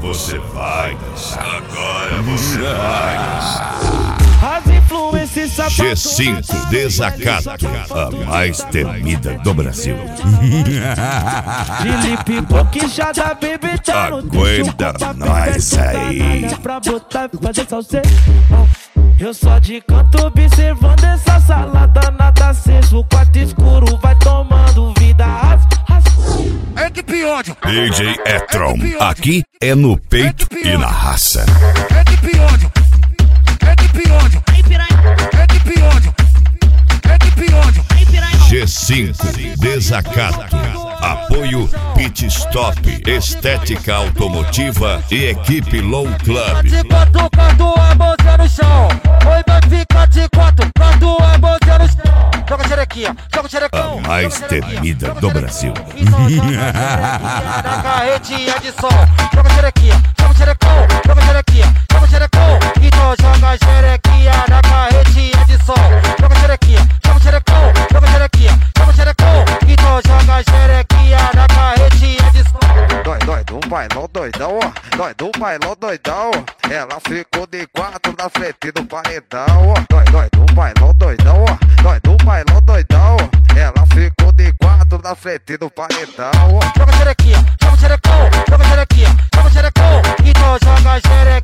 você vai dançar. Agora você vai dançar. As influências G5 Desacato, a mais temida do Brasil. Felipe Boquichada, bebê, tá no Aguenta nós aí. pra botar e fazer salse. Eu só de canto observando essa salada, nada aceso. O quarto escuro vai tomando vida. É que piódio. DJ Etron, aqui é no peito e na raça. É que piódio. É que piódio. É que piódio. É que piódio. G5 Desacato, apoio Pit Stop, Estética Automotiva e Equipe Low Club. De quatro, quatro, a mãozinha no chão. Oi, vai ficar de quatro, quatro, a mãozinha no chão. Joga xerequinha, joga xerecão. A mais temida do Brasil. Na carretinha de som. Joga xerequinha, joga xerecão, joga xerequinha, joga xerecão. Então joga xerequinha na carretinha de som. Joga xerequinha, joga xerecão, joga xerequinha, joga xerecão. Então joga xerequinha na carretinha de som. Dói do bailão doidão, ó. Dói do bailão doidão. Ela ficou de quatro na frente do paredão, ó. Dói do bailão doidão, ó. Dói do bailão doidão. Ela ficou de quatro na frente do paredão, ó. Joga xerequinha, joga xerecão, joga xerequinha, joga xerecão. Então joga xerequinha.